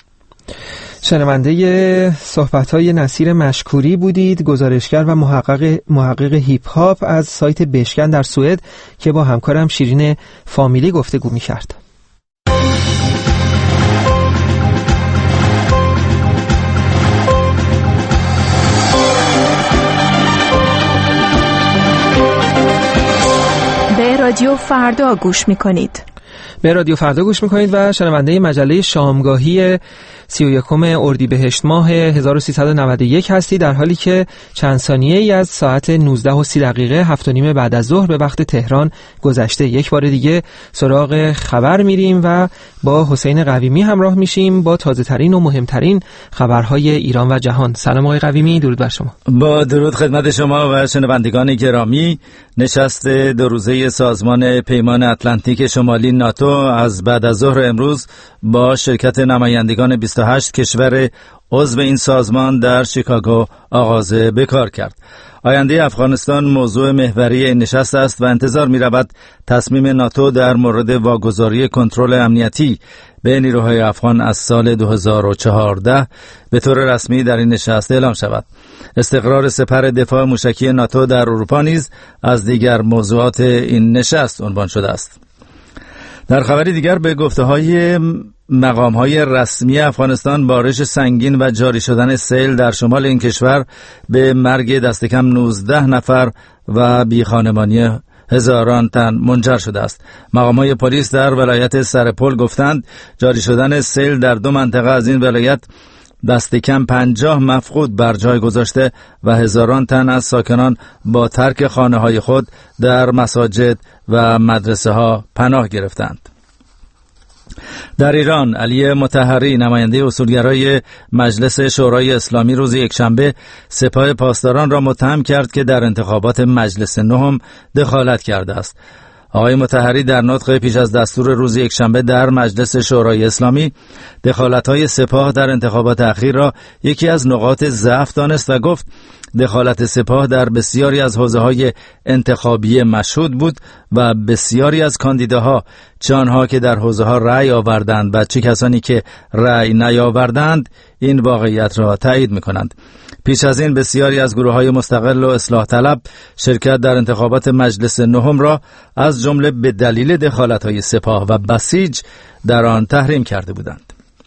شنونده صحبت‌های نصیر مشکوری بودید، گزارشگر و محقق محقق هیپ هاپ از سایت بشکن در سوئد که با همکارم شیرین فامیلی گفتگو می‌کرد. به رادیو فردا گوش می‌کنید. به رادیو فردا گوش میکنید و شنونده مجله شامگاهی سی و یکم اردیبهشت ماه هزار و سیصد و نود و یک هستی، در حالی که چند ثانیه ای از ساعت نوزده و سی دقیقه هفت و نیم بعد از ظهر به وقت تهران گذشته. یک بار دیگه سراغ خبر میریم و با حسین قویمی همراه میشیم با تازه ترین و مهمترین خبرهای ایران و جهان. سلام آقای قویمی، درود بر شما. با درود خدمت شما و شنوندگان گرامی. نشست دو روزه سازمان پیمان اتلانتیک شمالی ناتو از بعد از ظهر امروز با شرکت نمایندگان بیست و هشت کشور عضو این سازمان در شیکاگو آغاز به کار کرد. آینده افغانستان موضوع محوری این نشست است و انتظار می رود تصمیم ناتو در مورد واگذاری کنترل امنیتی به نیروهای افغان از سال دو هزار و چهارده به طور رسمی در این نشست اعلام شود. استقرار سپر دفاع موشکی ناتو در اروپا نیز از دیگر موضوعات این نشست عنوان شده است. در خبری دیگر به گفته‌های مقام‌های رسمی افغانستان، بارش سنگین و جاری شدن سیل در شمال این کشور به مرگ دست کم نوزده نفر و بیخانمانی هزاران تن منجر شده است. مقام‌های پلیس در ولایت سرپل گفتند جاری شدن سیل در دو منطقه از این ولایت دست کم پنجاه مفقود بر جای گذاشته و هزاران تن از ساکنان با ترک خانه‌های خود در مساجد و مدرسه ها پناه گرفتند. در ایران، علی مطهری نماینده اصولگرای مجلس شورای اسلامی روز یکشنبه سپاه پاسداران را متهم کرد که در انتخابات مجلس نهم دخالت کرده است. آقای مطهری در نطق پیش از دستور روز یکشنبه در مجلس شورای اسلامی دخالت‌های سپاه در انتخابات اخیر را یکی از نقاط ضعف دانست و گفت دخالت سپاه در بسیاری از حوزه‌های انتخابی مشهود بود و بسیاری از کاندیداها، چه آنها که در حوزه‌ها رأی آوردند و چه کسانی که رأی نیاوردند، این واقعیت را تایید می‌کنند. پیش از این بسیاری از گروه‌های مستقل و اصلاح طلب شرکت در انتخابات مجلس نهم را از جمله به دلیل دخالت‌های سپاه و بسیج در آن تحریم کرده بودند.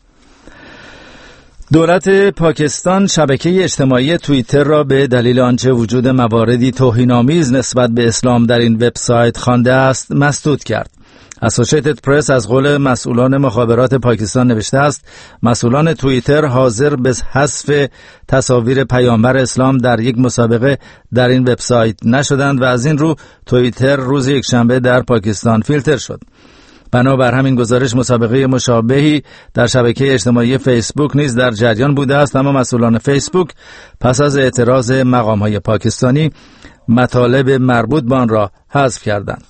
دولت پاکستان شبکه اجتماعی توییتر را به دلیل آنچه وجود مواردی توهین‌آمیز نسبت به اسلام در این وبسایت خوانده است مسدود کرد. اسوسییتد پرس از قول مسئولان مخابرات پاکستان نوشته است مسئولان توییتر حاضر به حذف تصاویر پیامبر اسلام در یک مسابقه در این وبسایت نشدند و از این رو توییتر روز یکشنبه در پاکستان فیلتر شد. بنابر همین گزارش مسابقه مشابهی در شبکه اجتماعی فیسبوک نیز در جریان بوده است، اما مسئولان فیسبوک پس از اعتراض مقام‌های پاکستانی مطالب مربوط به آن را حذف کردند.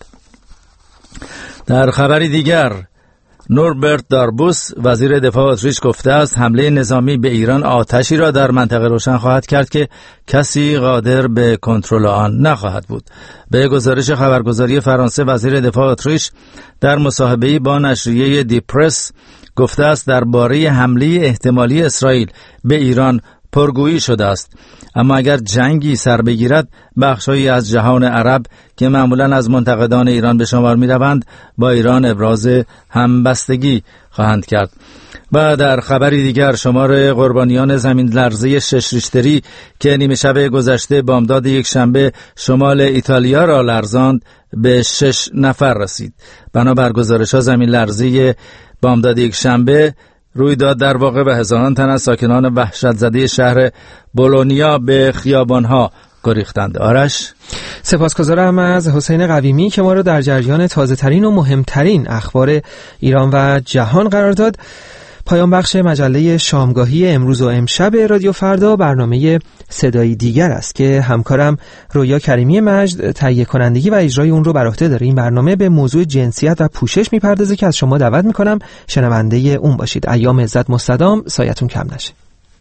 در خبری دیگر، نوربرت داربوس وزیر دفاع اتریش گفته است حمله نظامی به ایران آتشی را در منطقه روشن خواهد کرد که کسی قادر به کنترل آن نخواهد بود. به گزارش خبرگزاری فرانسه، وزیر دفاع اتریش در مصاحبه‌ای با نشریه دی پرس گفته است درباره حمله احتمالی اسرائیل به ایران پرگویی شده است، اما اگر جنگی سر بگیرد بخشایی از جهان عرب که معمولاً از منتقدان ایران به شمار می روند با ایران ابراز همبستگی خواهند کرد. و در خبری دیگر، شمار قربانیان زمین لرزه شش ریشتری که نیمه شب گذشته بامداد یک شنبه شمال ایتالیا را لرزاند به شش نفر رسید. بنابر گزارش‌ها زمین لرزه بامداد یک شنبه روی داد در واقع و هزاران تن از ساکنان وحشت زده شهر بولونیا به خیابانها گریختند. آرش، سپاسگزارم از حسین قویمی که ما رو در جریان تازه ترین و مهمترین اخبار ایران و جهان قرار داد. پایان بخش مجله شامگاهی امروز و امشب رادیو فردا برنامه صدایی دیگر است که همکارم رویا کریمی مجد تهیه کنندگی و اجرای اون رو بر عهده داره. این برنامه به موضوع جنسیت و پوشش میپردازه که از شما دعوت میکنم شنونده اون باشید. ایام عزت مستدام، سایتون کم نشه.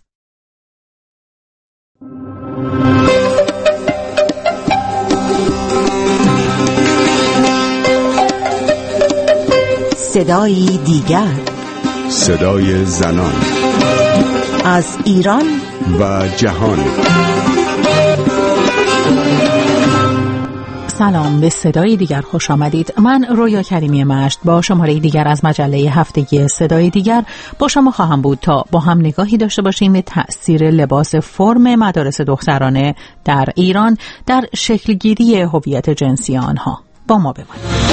صدایی دیگر، صدای زنان از ایران و جهان. سلام، به صدای دیگر خوش آمدید. من رویا کریمی مجد با شماره دیگر از مجله هفتگی صدای دیگر با شما خواهم بود تا با هم نگاهی داشته باشیم به تأثیر لباس فرم مدارس دخترانه در ایران در شکلگیری هویت جنسی آنها. با ما بمانید.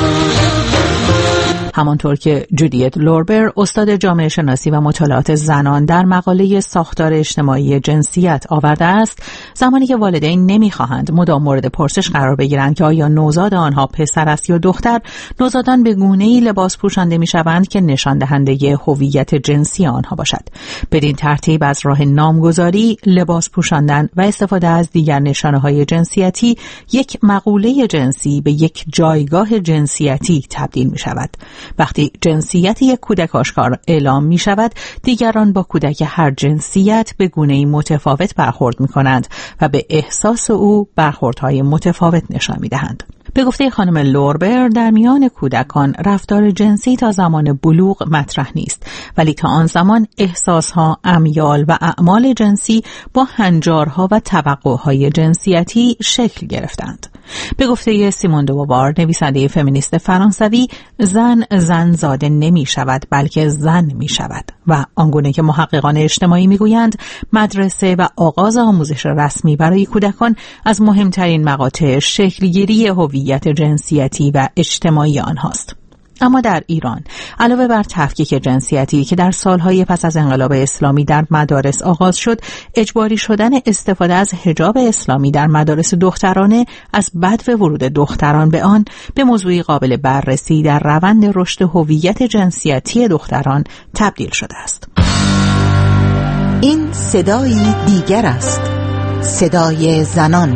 همانطور که جودیت لوربر، استاد جامعه شناسی و مطالعات زنان، در مقاله ساختار اجتماعی جنسیت آورده است، زمانی که والدین نمی‌خواهند مدام مورد پرسش قرار بگیرند که آیا نوزاد آنها پسر است یا دختر، نوزادان به گونه‌ای لباس پوشانده می‌شوند که نشان دهنده هویت جنسی آنها باشد. بدین ترتیب از راه نامگذاری، لباس پوشاندن و استفاده از دیگر نشانه‌های جنسیتی، یک مقوله جنسی به یک جایگاه جنسیتی تبدیل می‌شود. وقتی جنسیت یک کودک آشکار اعلام می شود، دیگران با کودک هر جنسیت به گونه‌ای متفاوت برخورد می کنند و به احساس او برخوردهای متفاوت نشان می دهند. به گفته خانم لوربر، در میان کودکان رفتار جنسی تا زمان بلوغ مطرح نیست، ولی تا آن زمان احساسها، امیال و اعمال جنسی با هنجارها و توقعهای جنسیتی شکل گرفتند. به گفته سیمون دو بووار، نویسنده فمینیست فرانسوی، زن زن زاده نمی شود بلکه زن می شود و آنگونه که محققان اجتماعی می گویند مدرسه و آغاز آموزش رسمی برای کودکان از مهمترین مقاطع شکلگیری هویت جنسیتی و اجتماعی آنهاست. اما در ایران علاوه بر تفکیک جنسیتی که در سالهای پس از انقلاب اسلامی در مدارس آغاز شد، اجباری شدن استفاده از حجاب اسلامی در مدارس دخترانه از بدو ورود دختران به آن به موضوعی قابل بررسی در روند رشد هویت جنسیتی دختران تبدیل شده است. این صدایی دیگر است، صدای زنان.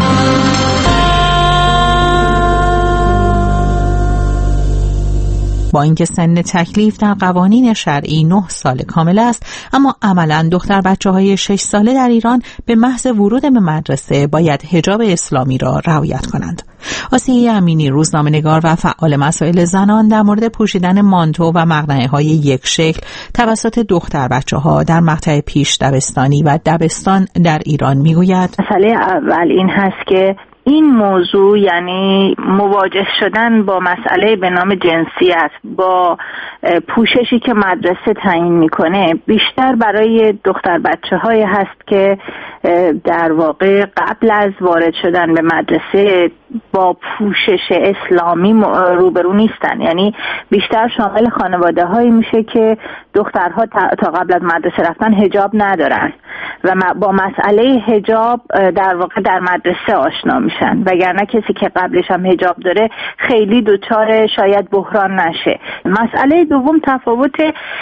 با اینکه سن تکلیف در قوانین شرعی نه سال کامل است، اما عملاً دختر بچه‌های شش ساله در ایران به محض ورود به مدرسه باید حجاب اسلامی را رعایت کنند. آسیه امینی، روزنامه‌نگار و فعال مسائل زنان، در مورد پوشیدن مانتو و مقنعه‌های یک شکل توسط دختر بچه‌ها در مقطع پیش دبستانی و دبستان در ایران میگوید: مسئله اول این هست که این موضوع، یعنی مواجه شدن با مسئله به نام جنسیت، با پوششی که مدرسه تعیین میکنه، بیشتر برای دختر بچه های هست که در واقع قبل از وارد شدن به مدرسه با پوشش اسلامی روبرو نیستن. یعنی بیشتر شامل خانواده هایی میشه که دخترها تا قبل از مدرسه رفتن حجاب ندارن و با مسئله حجاب در واقع در مدرسه آشنا میشن، وگرنه کسی که قبلش هم حجاب داره خیلی دوچار شاید بحران نشه. مسئله دوم تفاوت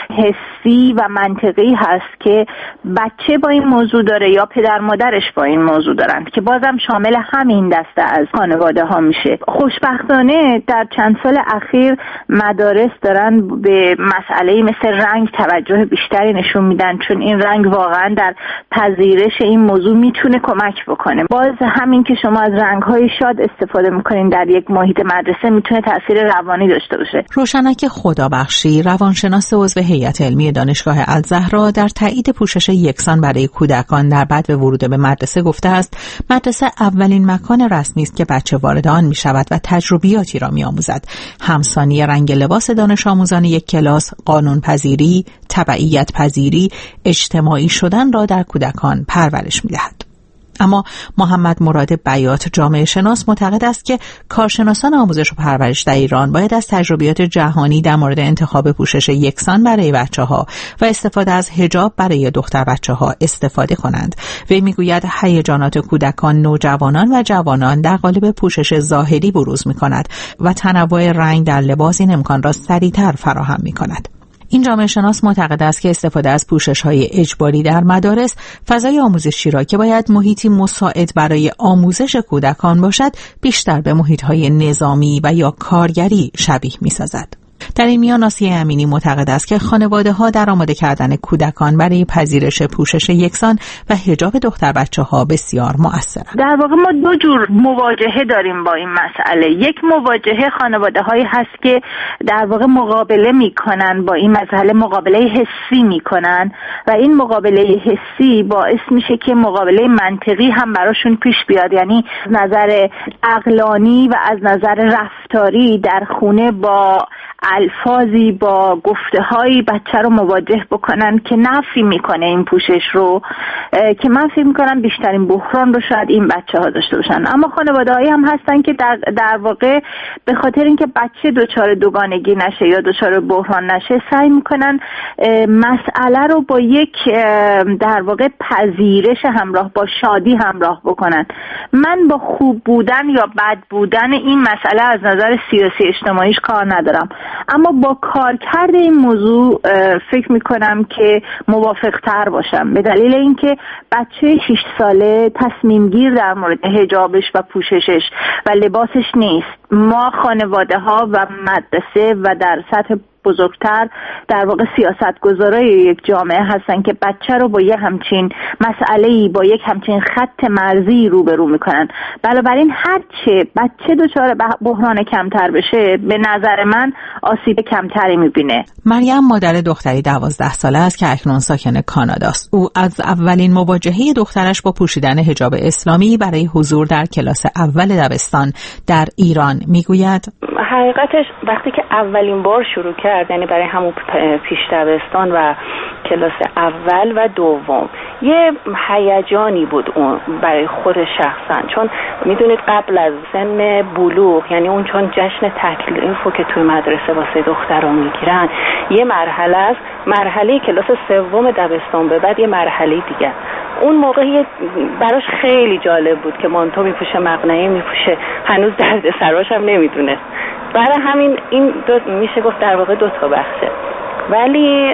حسی و منطقی هست که بچه با این موضوع داره یا پدر مادرش با این موضوع دارن، که بازم شامل همین دسته از خانواده ها میشه. خوشبختانه در چند سال اخیر مدارس دارن به مسئله مثل رنگ توجه بیشتری نشون میدن، چون این رنگ واقعا در پذیرش این موضوع میتونه کمک بکنه. باز همین که شما از رنگ‌های شاد استفاده میکنین در یک محیط مدرسه میتونه تاثیر روانی داشته باشه. روشنک خدابخشی، روانشناس عضو هیئت علمی دانشگاه الزهرا، در تایید پوشش یکسان برای کودکان در بعد ورود به مدرسه گفته است: مدرسه اولین مکان رسمی است که بچه وارد آن میشود و تجربیاتی را میآموزد. همسانی رنگ لباس دانش آموزان یک کلاس، قانون پذیری، تبعیت پذیری، اجتماعی شدن را در کودکان پرورش می‌دهد. اما محمد مراد بیات، جامعه شناس، معتقد است که کارشناسان آموزش و پرورش در ایران باید از تجربیات جهانی در مورد انتخاب پوشش یکسان برای بچه‌ها و استفاده از حجاب برای دختر بچه‌ها استفاده کنند. وی میگوید هیجانات کودکان، نوجوانان و جوانان در قالب پوشش ظاهری بروز می‌کند و تنوع رنگ در لباس این امکان را سریع‌تر فراهم می‌کند. این جامعه شناس معتقد است که استفاده از پوشش‌های اجباری در مدارس فضای آموزشی را که باید محیطی مساعد برای آموزش کودکان باشد بیشتر به محیط‌های نظامی و یا کارگری شبیه می‌سازد. در این میان آسیه امینی معتقد است که خانواده‌ها در آماده کردن کودکان برای پذیرش پوشش یکسان و حجاب دختر بچه‌ها بسیار مؤثرند. در واقع ما دو جور مواجهه داریم با این مسئله. یک مواجهه خانواده‌هایی هست که در واقع مقابله می‌کنن با این مسئله، مقابله حسی می‌کنن و این مقابله حسی باعث میشه که مقابله منطقی هم براشون پیش بیاد، یعنی از نظر عقلانی و از نظر رفتاری در خونه با الفاظی با گفته‌هایی بچه رو مواجه بکنن که نفی میکنه این پوشش رو، که من فکر میکنم بیشترین بحران رو شاید این بچه ها داشته باشن. اما خانواده‌هایی هم هستن که در, در واقع به خاطر اینکه بچه دچار دوگانگی نشه یا دچار بحران نشه سعی میکنن مسئله رو با یک در واقع پذیرش همراه با شادی همراه بکنن. من با خوب بودن یا بد بودن این مسئله از نظر سیاسی اجتماعیش کار ندارم، اما با کارکرد این موضوع فکر میکنم که موافق تر باشم، به دلیل اینکه بچه شش ساله تصمیم گیر در مورد حجابش و پوششش و لباسش نیست. ما خانواده ها و مدرسه و در سطح بزرگتر در واقع سیاستگزارای یک جامعه هستن که بچه رو با یک همچین مسئله‌ای، با یک همچین خط مرزی روبرو میکنن. بنابراین هرچه بچه دچار بحران کمتر بشه به نظر من آسیب کمتری میبینه. مریم مادر دختری دوازده ساله است که اکنون ساکن کاناداست. او از اولین مواجهه دخترش با پوشیدن حجاب اسلامی برای حضور در کلاس اول دبستان در ایران میگوید: حقیقتش وقتی که اولین بار شروع کرد، یعنی برای همون پیش دبستان و کلاس اول و دوم، یه هیجانی بود اون برای خود شخصا، چون میدونید قبل از سن بلوغ، یعنی اون چون جشن تکلیفو که توی مدرسه واسه دختران میگیرن، یه مرحله است، مرحله کلاس سوم دبستان به بعد یه مرحله دیگه. اون موقع براش خیلی جالب بود که مانتو میپوشه، مقنعه میپوشه، هنوز درد سراش هم نمیدونه. برای همین این دو میشه گفت در واقع دو تا بخشه، ولی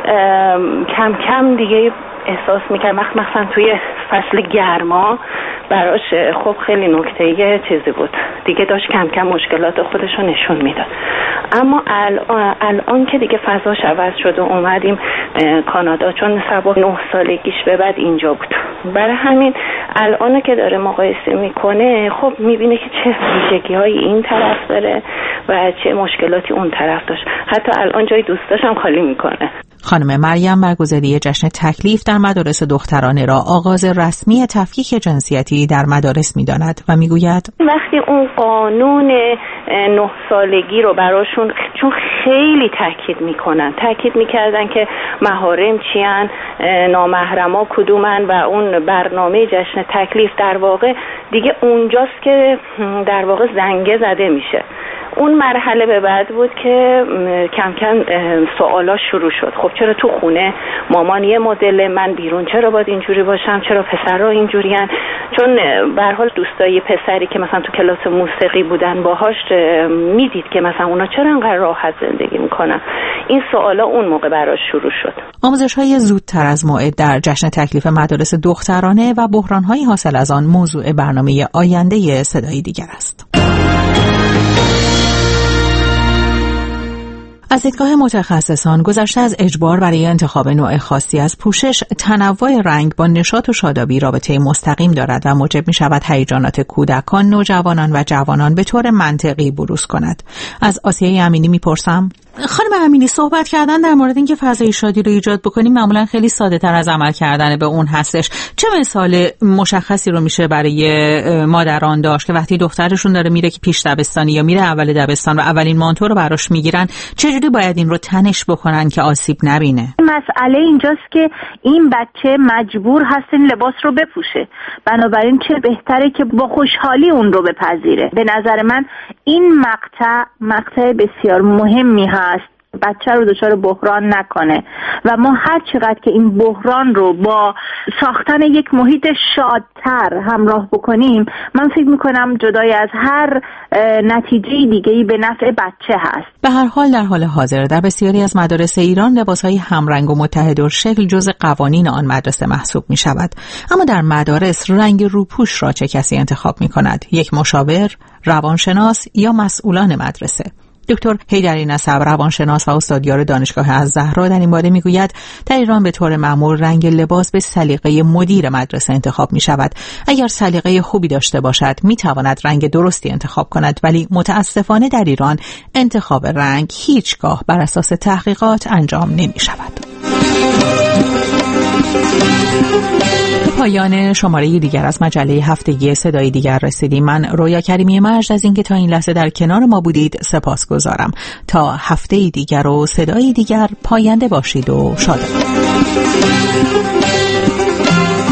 کم کم دیگه احساس میکرد مثلا توی فصل گرما براش خب خیلی نکته چیزی بود دیگه، داشت کم کم مشکلات خودش رو نشون میداد. اما الان, الان که دیگه فضاش عوض شد و اومدیم کانادا، چون سبا نه سالگیش به بعد اینجا بود، برای همین الان که داره مقایسه میکنه خب میبینه که چه ویژگی های این طرف داره و چه مشکلاتی اون طرف داشت. حتی الان جای دوستاش هم خالی میکنه. خانم مریم برگزاری جشن تکلیف در مدارس دخترانه را آغاز رسمی تفکیک جنسیتی در مدارس می‌داند و می‌گوید وقتی اون قانون نه سالگی رو براشون، چون خیلی تاکید میکنن، تاکید میکردن که محارم چیان، نامحرما کدومن و اون برنامه جشن تکلیف در واقع دیگه اونجاست که در واقع زنگه زده میشه. اون مرحله به بعد بود که کم کم سوالا شروع شد. خب چرا تو خونه مامان یه مدل، من بیرون چرا باید اینجوری باشم، چرا پسرها اینجورین؟ چون به هر حال دوستای پسری که مثلا تو کلاس موسیقی بودن باهاش میدید که مثلا اونا چرا انقدر راحت زندگی میکنن. این سوالا اون موقع براش شروع شد. آموزش‌های زودتر از موعد در جشن تکلیف مدارس دخترانه و بحران‌های حاصل از آن موضوع برنامه آینده صدای دیگر است. از دیدگاه متخصصان گذشته از اجبار برای انتخاب نوع خاصی از پوشش، تنوع رنگ با نشاط و شادابی رابطه مستقیم دارد و موجب می شود هیجانات کودکان، نوجوانان و جوانان به طور منطقی بروز کند. از آسیه امینی می پرسم: خانم امینی، صحبت کردن در مورد اینکه فضای شادی رو ایجاد بکنیم معمولا خیلی ساده تر از عمل کردن به اون هستش. چه مثال مشخصی رو میشه برای مادران داشت که وقتی دخترشون داره میره که پیش دبستانی یا میره اول دبستان و اولین مانتو رو براش میگیرن، چجوری باید این رو تنش بکنن که آسیب نبینه؟ مسئله اینجاست که این بچه مجبور هست این لباس رو بپوشه، بنابراین چه بهتره که با خوشحالی اون رو بپذیره. به نظر من این مقطع مقطع بسیار مهمی هست بچه رو دچار بحران نکنه و ما هر چقدر که این بحران رو با ساختن یک محیط شادتر همراه بکنیم، من فکر میکنم جدای از هر نتیجه دیگه‌ای به نفع بچه هست. به هر حال در حال حاضر در بسیاری از مدارس ایران لباس‌های همرنگ و متحدالشکل جزء قوانین آن مدرسه محسوب می شود. اما در مدارس رنگ روپوش را چه کسی انتخاب می کند؟ یک مشاور، روانشناس یا مسئولان مدرسه؟ دکتر حیدری نسب، روانشناس و استادیار دانشگاه الزهرا، در این باره میگوید در ایران به طور معمول رنگ لباس به سلیقه مدیر مدرسه انتخاب می شود. اگر سلیقه خوبی داشته باشد می تواند رنگ درستی انتخاب کند، ولی متاسفانه در ایران انتخاب رنگ هیچگاه بر اساس تحقیقات انجام نمی شود. پایان شماره دیگر از مجله هفتگی صدای دیگر رسیدیم. من رویا کریمی مجد از اینکه تا این لحظه در کنار ما بودید سپاسگزارم. تا هفته دیگر و صدای دیگر، پاینده باشید و شاد باشید.